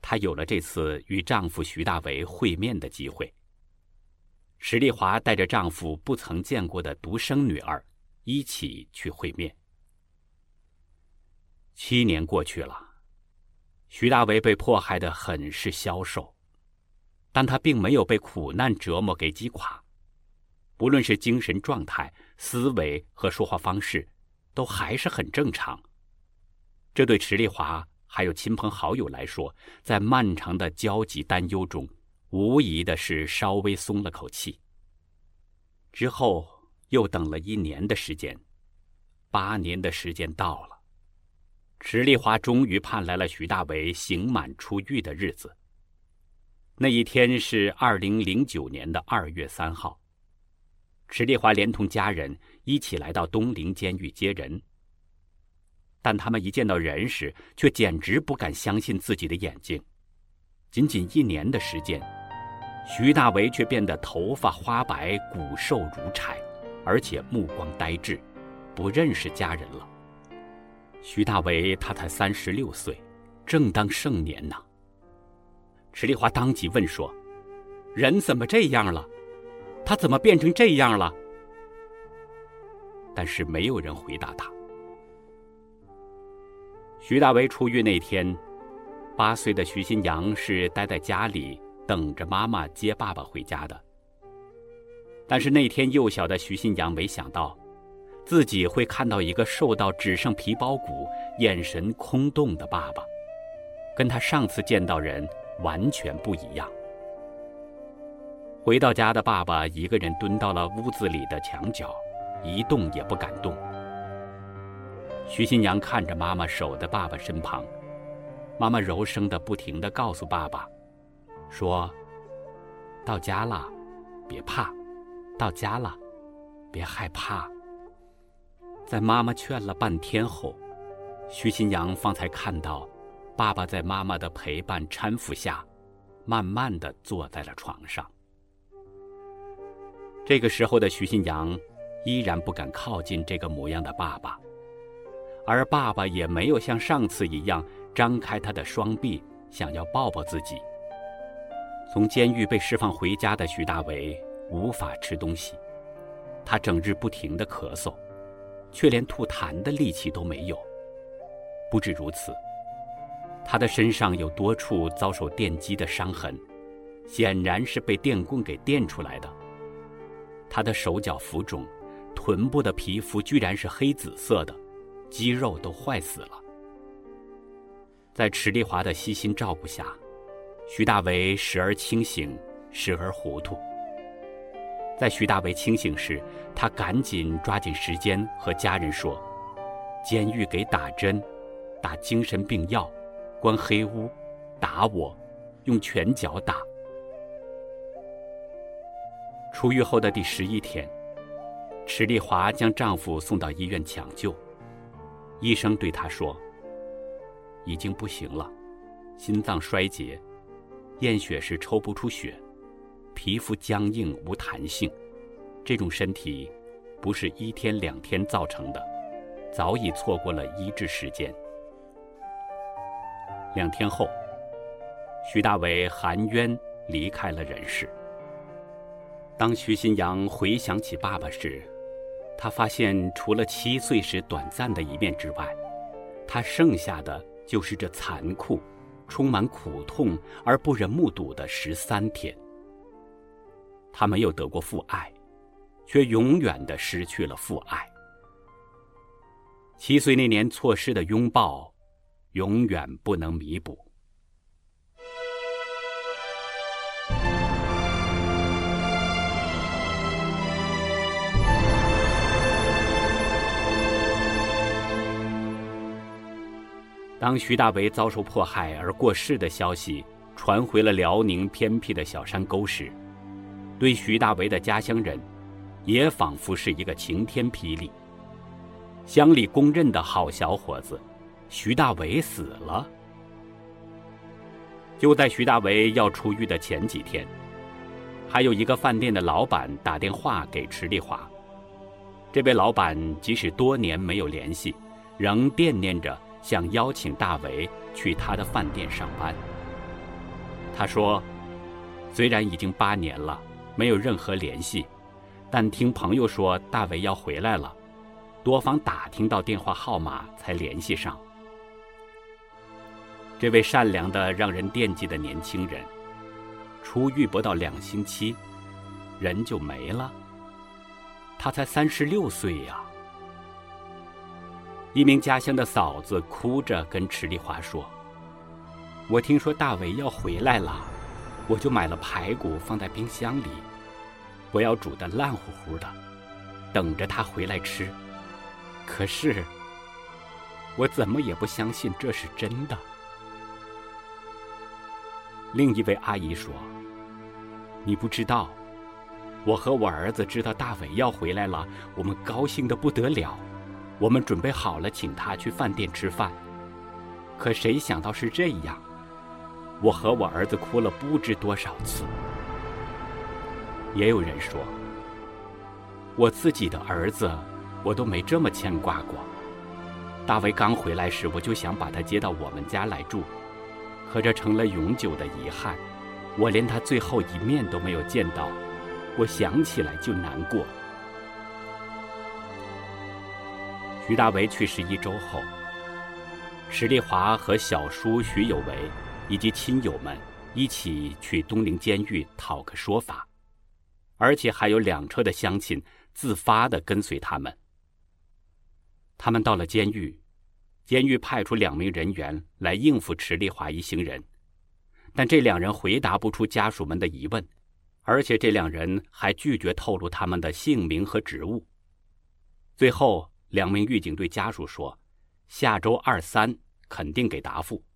她有了这次与丈夫徐大为会面的机会。池丽华带着丈夫不曾见过的独生女儿一起去会面。7年过去了，徐大为被迫害得很是消瘦，但他并没有被苦难折磨给击垮，不论是精神状态、思维和说话方式，都还是很正常。这对池丽华还有亲朋好友来说，在漫长的焦急担忧中，无疑的是稍微松了口气。之后又等了1年的时间，8年的时间到了，池丽华终于盼来了徐大为刑满出狱的日子。那一天是2009年的2月3号，池丽华连同家人一起来到东陵监狱接人。但他们一见到人时，却简直不敢相信自己的眼睛。仅仅1年的时间，徐大为却变得头发花白、骨瘦如柴，而且目光呆滞，不认识家人了。徐大为他才36岁，正当盛年呢。池丽华当即问说：“人怎么这样了？他怎么变成这样了？”但是没有人回答他。徐大为出狱那天，8岁的徐新阳是待在家里等着妈妈接爸爸回家的。但是那天幼小的徐新阳没想到，自己会看到一个瘦到只剩皮包骨、眼神空洞的爸爸，跟他上次见到人完全不一样。回到家的爸爸一个人蹲到了屋子里的墙角，一动也不敢动。徐新阳看着妈妈守在爸爸身旁，妈妈柔声的不停地告诉爸爸说：“到家了，别怕，到家了，别害怕。”在妈妈劝了半天后，徐新阳方才看到爸爸在妈妈的陪伴搀扶下，慢慢地坐在了床上。这个时候的徐新阳依然不敢靠近这个模样的爸爸，而爸爸也没有像上次一样张开他的双臂，想要抱抱自己。从监狱被释放回家的徐大为无法吃东西，他整日不停地咳嗽，却连吐痰的力气都没有。不止如此，他的身上有多处遭受电击的伤痕，显然是被电棍给电出来的。他的手脚浮肿，臀部的皮肤居然是黑紫色的，肌肉都坏死了。在池丽华的悉心照顾下，徐大为时而清醒，时而糊涂。在徐大为清醒时，他赶紧抓紧时间和家人说：“监狱给打针，打精神病药，关黑屋，打我，用拳脚打。”出狱后的第11天，池丽华将丈夫送到医院抢救。医生对她说：“已经不行了，心脏衰竭，验血时抽不出血，皮肤僵硬无弹性，这种身体不是1天2天造成的，早已错过了医治时间。”2天后，徐大为含冤离开了人世。当徐新阳回想起爸爸时，他发现除了7岁时短暂的一面之外，他剩下的就是这残酷、充满苦痛而不忍目睹的13天。他没有得过父爱，却永远地失去了父爱。7岁那年错失的拥抱，永远不能弥补。当徐大为遭受迫害而过世的消息传回了辽宁偏僻的小山沟时，对徐大为的家乡人也仿佛是一个晴天霹雳。乡里公认的好小伙子徐大为死了。就在徐大为要出狱的前几天，还有一个饭店的老板打电话给池丽华。这位老板即使多年没有联系，仍惦念着想邀请大为去他的饭店上班。 他说，虽然已经8年了，没有任何联系，但听朋友说大伟要回来了，多方打听到电话号码才联系上。这位善良的让人惦记的年轻人，出狱不到2星期，人就没了。他才36岁呀。一名家乡的嫂子哭着跟池丽华说，我听说大伟要回来了，我就买了排骨放在冰箱里，我要煮得烂乎乎的，等着他回来吃。可是我怎么也不相信这是真的。另一位阿姨说，你不知道，我和我儿子知道大伟要回来了，我们高兴得不得了，我们准备好了请他去饭店吃饭。可谁想到是这样，我和我儿子哭了不知多少次。也有人说，我自己的儿子我都没这么牵挂过。大伟刚回来时，我就想把他接到我们家来住，可这成了永久的遗憾，我连他最后一面都没有见到，我想起来就难过。徐大为去世1周后，池丽华和小叔徐有为以及亲友们一起去东陵监狱讨个说法，而且还有2车的乡亲自发地跟随他们。他们到了监狱，监狱派出2名人员来应付池丽华一行人，但这2人回答不出家属们的疑问，而且这2人还拒绝透露他们的姓名和职务。最后2名狱警对家属说，下周2、3肯定给答复。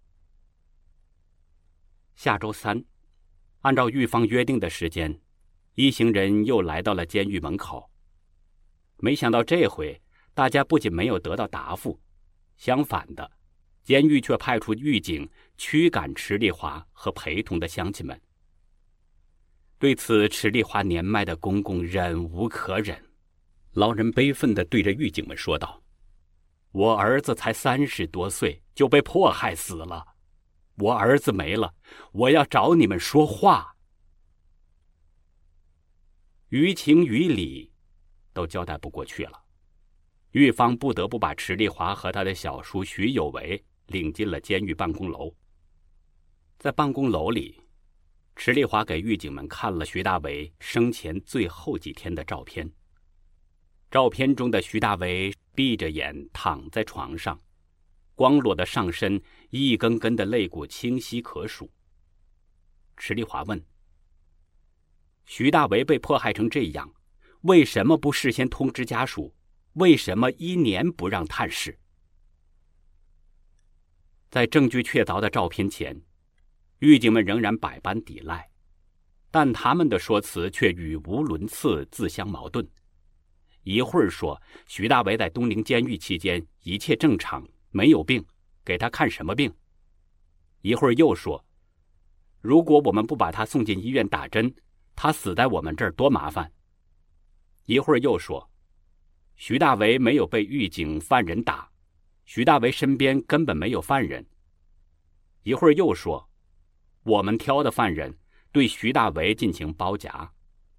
下周3，按照狱方约定的时间，一行人又来到了监狱门口。没想到这回大家不仅没有得到答复，相反的，监狱却派出狱警驱赶池丽华和陪同的乡亲们。对此，池丽华年迈的公公忍无可忍，老人悲愤地对着狱警们说道，我儿子才30多岁就被迫害死了，我儿子没了，我要找你们说话。于情于理都交代不过去了，狱方不得不把池丽华和他的小叔徐有为领进了监狱办公楼。在办公楼里，池丽华给狱警们看了徐大为生前最后几天的照片。照片中的徐大为闭着眼躺在床上，光裸的上身，一根根的肋骨清晰可数。池丽华问，徐大为被迫害成这样，为什么不事先通知家属？为什么1年不让探视？在证据确凿的照片前，狱警们仍然百般抵赖，但他们的说辞却语无伦次，自相矛盾。一会儿说徐大为在东陵监狱期间一切正常，没有病，给他看什么病？一会儿又说，如果我们不把他送进医院打针，他死在我们这儿多麻烦。一会儿又说，徐大为没有被狱警犯人打，徐大为身边根本没有犯人。一会儿又说，我们挑的犯人对徐大为进行包夹。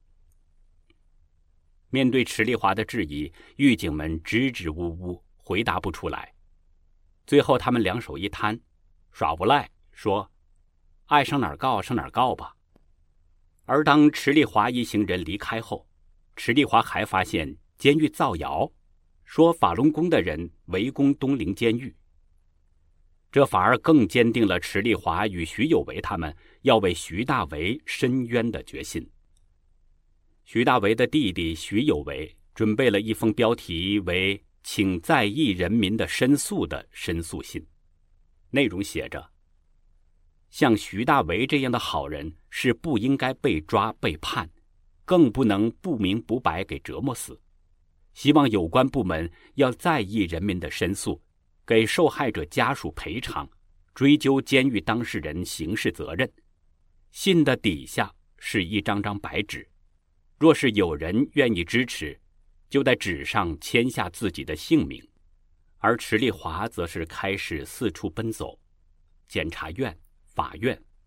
面对池丽华的质疑，狱警们支支吾吾，回答不出来。最后他们2手一摊，耍无赖，说爱上哪儿告上哪儿告吧。而当池丽华一行人离开后，池丽华还发现监狱造谣，说法轮功的人围攻东陵监狱。这反而更坚定了池丽华与徐有为他们要为徐大为伸冤的决心。徐大为的弟弟徐有为准备了一封标题为“请在役人民的申诉”的申诉信，内容写着，像徐大为这样的好人是不应该被抓被判，更不能不明不白给折磨死。希望有关部门要在意人民的申诉，给受害者家属赔偿，追究监狱当事人刑事责任。信的底下是一张张白纸，若是有人愿意支持，就在纸上签下自己的姓名。而池丽华则是开始四处奔走，检察院、法院、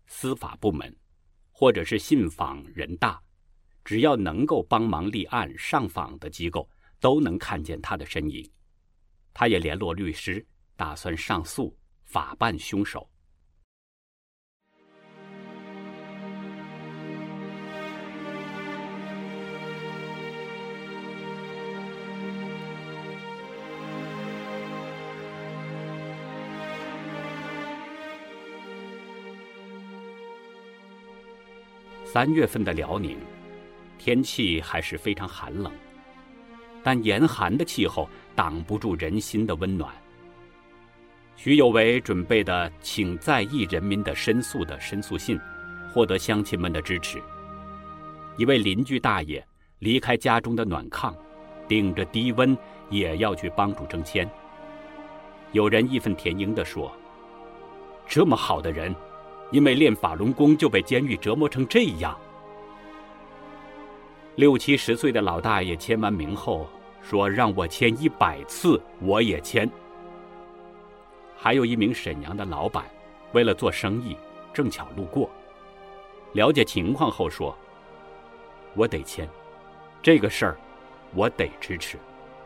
司法部门，或者是信访人大，只要能够帮忙立案上访的机构，都能看见他的身影。他也联络律师，打算上诉，法办凶手。3月份的辽宁，天气还是非常寒冷，但严寒的气候挡不住人心的温暖。徐有为准备的请在意人民的申诉的申诉信，获得乡亲们的支持。一位邻居大爷离开家中的暖炕，顶着低温也要去帮助征签。有人义愤填膺地说，这么好的人，因为练法轮功就被监狱折磨成这样。60、70岁的老大爷签完名后说，让我签100次我也签。还有一名沈阳的老板，为了做生意正巧路过，了解情况后说，我得签，这个事儿我得支持。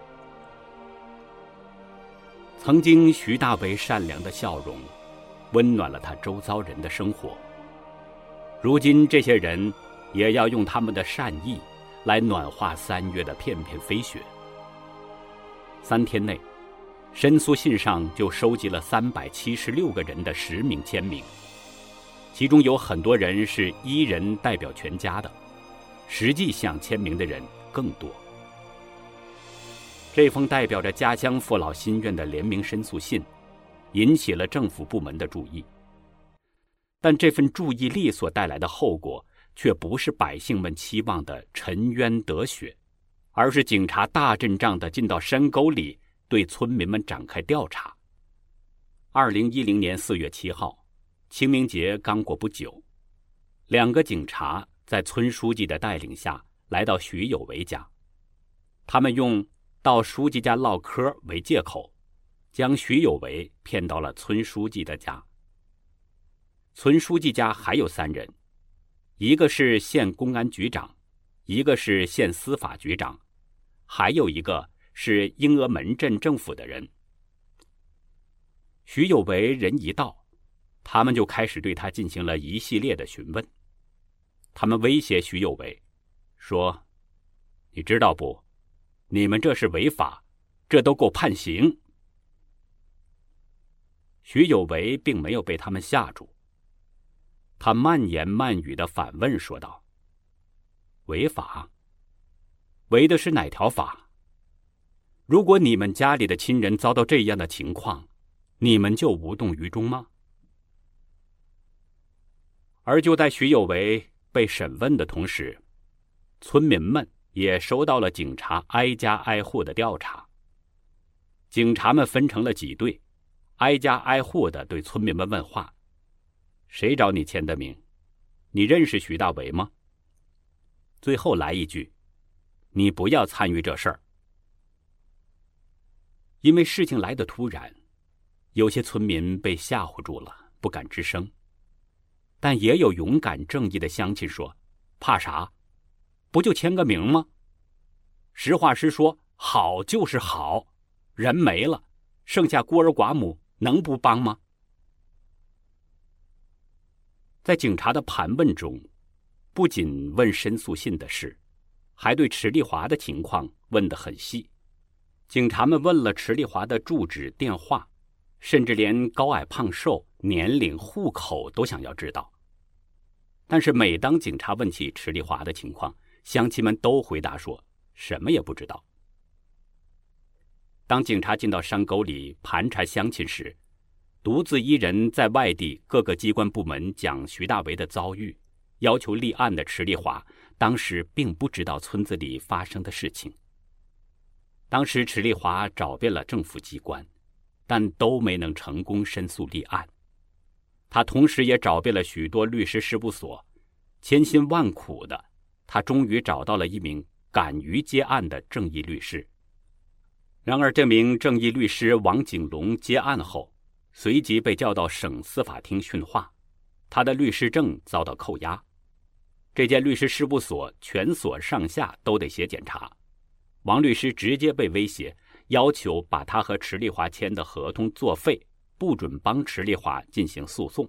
曾经徐大为善良的笑容温暖了他周遭人的生活，如今这些人也要用他们的善意来暖化3月的片片飞雪。3天内，申诉信上就收集了376个人的实名签名，其中有很多人是1人代表全家的，实际想签名的人更多。这封代表着家乡父老心愿的联名申诉信引起了政府部门的注意，但这份注意力所带来的后果却不是百姓们期望的沉冤得雪，而是警察大阵仗地进到山沟里对村民们展开调查。2010年4月7号，清明节刚过不久，2个警察在村书记的带领下来到徐有为家，他们用到书记家唠嗑为借口，将徐有为骗到了村书记的家。村书记家还有3人，一个是县公安局长，一个是县司法局长，还有一个是英峨门镇政府的人。徐有为人一到，他们就开始对他进行了一系列的询问。他们威胁徐有为说，你知道不，你们这是违法，这都够判刑。徐有为并没有被他们吓住，他慢言慢语地反问说道，违法？违的是哪条法？如果你们家里的亲人遭到这样的情况，你们就无动于衷吗？而就在徐有为被审问的同时，村民们也收到了警察挨家挨户的调查。警察们分成了几队，挨家挨户的对村民们问话，谁找你签的名？你认识徐大为吗？最后来一句，你不要参与这事儿。因为事情来得突然，有些村民被吓唬住了，不敢吱声。但也有勇敢正义的乡亲说，怕啥？不就签个名吗？实话实说，好就是好，人没了，剩下孤儿寡母，能不帮吗？在警察的盘问中，不仅问申诉信的事，还对池丽华的情况问得很细。警察们问了池丽华的住址、电话，甚至连高矮胖瘦、年龄、户口都想要知道。但是每当警察问起池丽华的情况，乡亲们都回答说什么也不知道。当警察进到山沟里盘查乡亲时，独自一人在外地各个机关部门讲徐大为的遭遇，要求立案的池丽华当时并不知道村子里发生的事情。当时池丽华找遍了政府机关，但都没能成功申诉立案。他同时也找遍了许多律师事务所，千辛万苦的，他终于找到了一名敢于接案的正义律师。然而这名正义律师王景龙接案后，随即被叫到省司法厅训话， 他的律师证遭到扣押。这间律师事务所全所上下都得写检查。王律师直接被威胁，要求把他和池丽华签的合同作废，不准帮池丽华进行诉讼。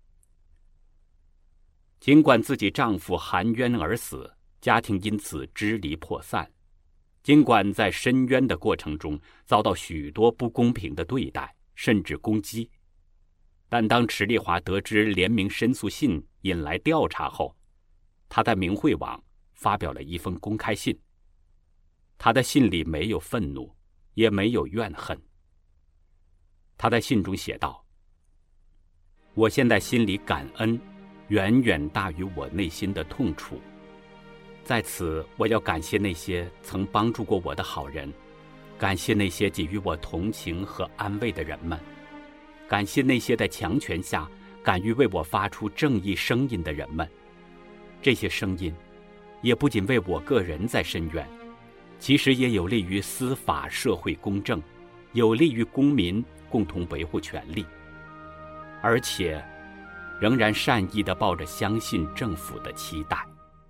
尽管自己丈夫含冤而死，家庭因此支离破散，尽管在申冤的过程中遭到许多不公平的对待，甚至攻击，但当池丽华得知联名申诉信引来调查后，他在明慧网发表了一封公开信。他的信里没有愤怒，也没有怨恨。他在信中写道：我现在心里感恩远远大于我内心的痛楚。在此，我要感谢那些曾帮助过我的好人，感谢那些给予我同情和安慰的人们，感谢那些在强权下敢于为我发出正义声音的人们。这些声音也不仅为我个人在申冤，其实也有利于司法社会公正，有利于公民共同维护权利，而且仍然善意地抱着相信政府的期待。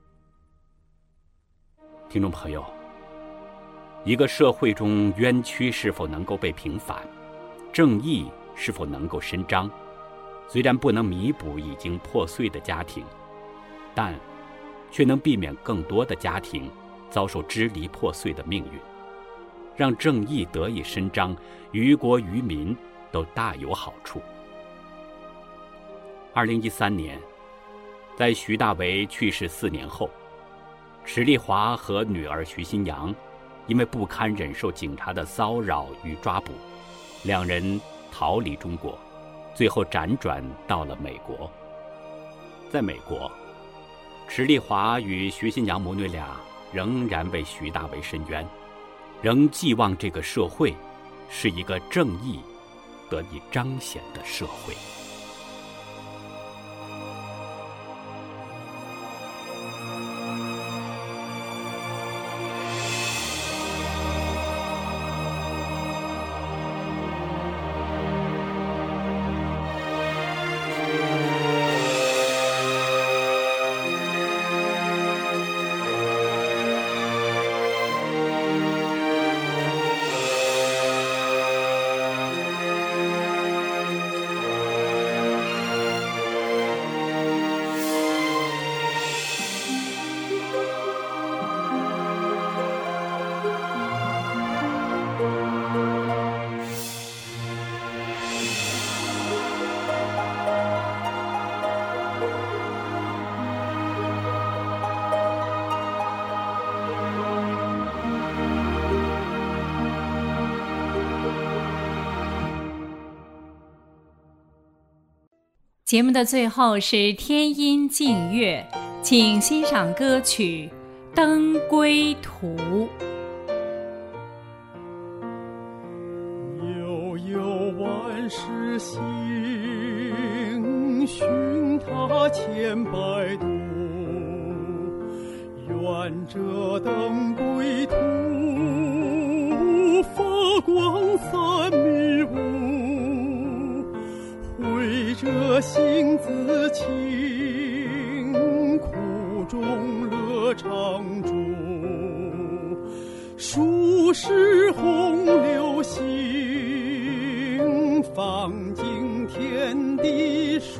听众朋友，一个社会中冤屈是否能够被平反，正义是否能够伸张，虽然不能弥补已经破碎的家庭，但却能避免更多的家庭遭受支离破碎的命运，让正义得以伸张，于国于民都大有好处。2013年，在徐大为去世4年后，池丽华和女儿徐新阳因为不堪忍受警察的骚扰与抓捕，两人逃离中国，最后辗转到了美国。在美国，池丽华与徐新阳母女俩仍然为徐大为申冤，仍寄望这个社会是一个正义得以彰显的社会。 节目的最后是天音静乐，请欣赏歌曲《登归途》。 悠悠万世行，寻他千百度。愿这登归途，发光三米五。为这心自清，苦中乐常驻。数十洪流行，放尽天地数。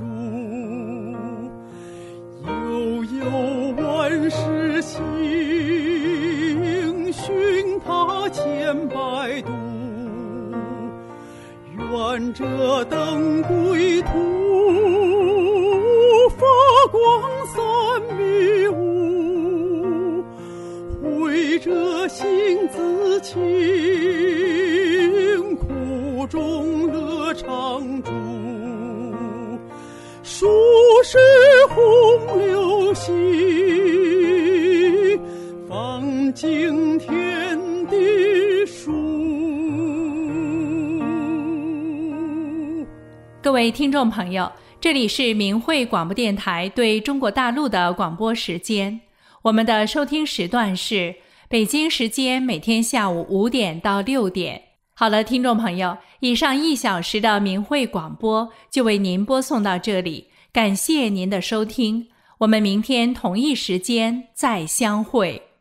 悠悠万世行，寻他千百度。愿这登归途，发光三米五。为这心自清，苦中乐常驻。数十洪流行，放尽天地数。 各位听众朋友，这里是明慧广播电台对中国大陆的广播时间。我们的收听时段是北京时间每天下午5点到6点。好了，听众朋友，以上1小时的明慧广播就为您播送到这里， 感谢您的收听，我们明天同一时间再相会。